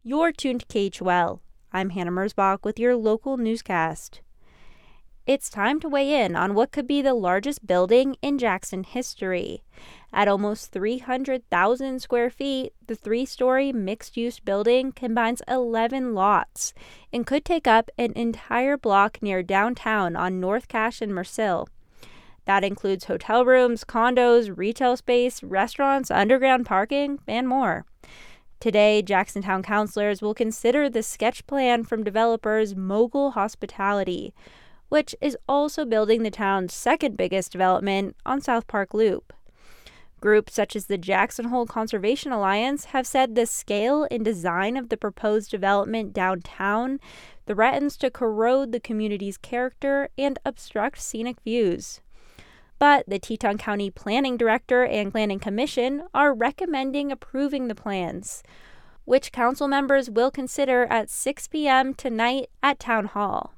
You're tuned to KHOL. I'm Hannah Merzbach with your local newscast. It's time to weigh in on what could be the largest building in Jackson history. At almost 300,000 square feet, the three-story mixed-use building combines 11 lots and could take up an entire block near downtown on North Cache and Mercille. That includes hotel rooms, condos, retail space, restaurants, underground parking, and more. Today, Jacksontown councilors will consider the sketch plan from developers Mogul Hospitality, which is also building the town's second biggest development on South Park Loop. Groups such as the Jackson Hole Conservation Alliance have said the scale and design of the proposed development downtown threatens to corrode the community's character and obstruct scenic views. But the Teton County Planning Director and Planning Commission are recommending approving the plans, which council members will consider at 6 p.m. tonight at Town Hall.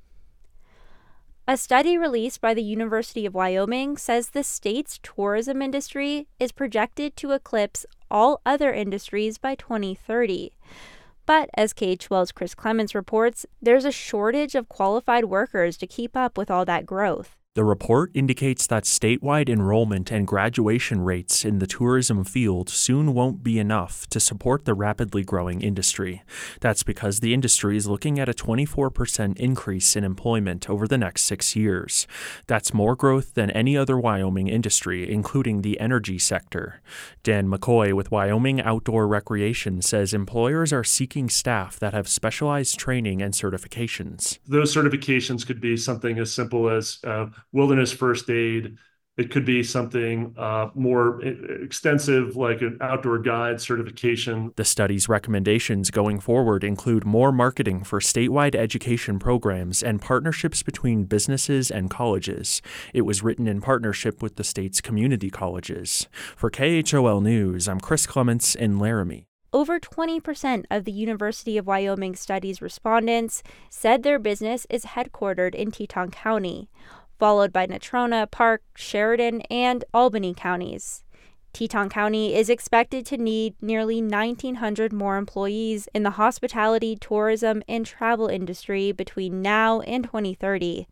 A study released by the University of Wyoming says the state's tourism industry is projected to eclipse all other industries by 2030. But as KHOL's Chris Clements reports, there's a shortage of qualified workers to keep up with all that growth. The report indicates that statewide enrollment and graduation rates in the tourism field soon won't be enough to support the rapidly growing industry. That's because the industry is looking at a 24% increase in employment over the next 6 years. That's more growth than any other Wyoming industry, including the energy sector. Dan McCoy with Wyoming Outdoor Recreation says employers are seeking staff that have specialized training and certifications. Those certifications could be something as simple as wilderness first aid. It could be something more extensive, like an outdoor guide certification. The study's recommendations going forward include more marketing for statewide education programs and partnerships between businesses and colleges. It was written in partnership with the state's community colleges. For KHOL News, I'm Chris Clements in Laramie. Over 20% of the University of Wyoming study's respondents said their business is headquartered in Teton County, followed by Natrona, Park, Sheridan, and Albany counties. Teton County is expected to need nearly 1,900 more employees in the hospitality, tourism, and travel industry between now and 2030.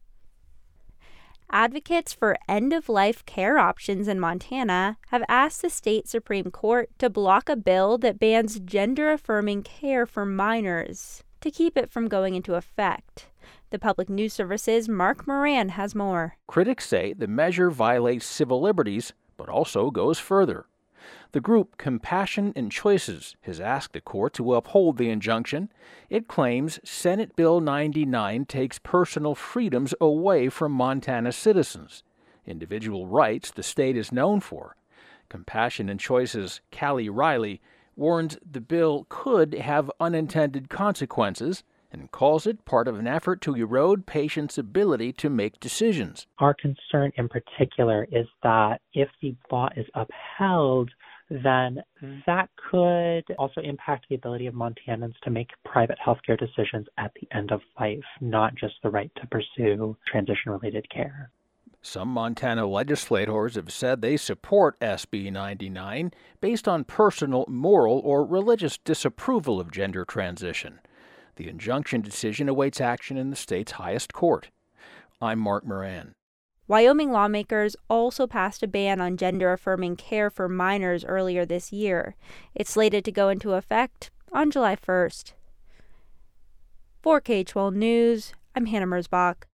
Advocates for end-of-life care options in Montana have asked the state Supreme Court to block a bill that bans gender-affirming care for minors to keep it from going into effect. The Public News Service's Mark Moran has more. Critics say the measure violates civil liberties, but also goes further. The group Compassion and Choices has asked the court to uphold the injunction. It claims Senate Bill 99 takes personal freedoms away from Montana citizens, individual rights the state is known for. Compassion and Choices' Callie Riley warns the bill could have unintended consequences and calls it part of an effort to erode patients' ability to make decisions. Our concern in particular is that if the law is upheld, then that could also impact the ability of Montanans to make private healthcare decisions at the end of life, not just the right to pursue transition-related care. Some Montana legislators have said they support SB 99 based on personal, moral, or religious disapproval of gender transition. The injunction decision awaits action in the state's highest court. I'm Mark Moran. Wyoming lawmakers also passed a ban on gender-affirming care for minors earlier this year. It's slated to go into effect on July 1st. For KHOL News, I'm Hannah Merzbach.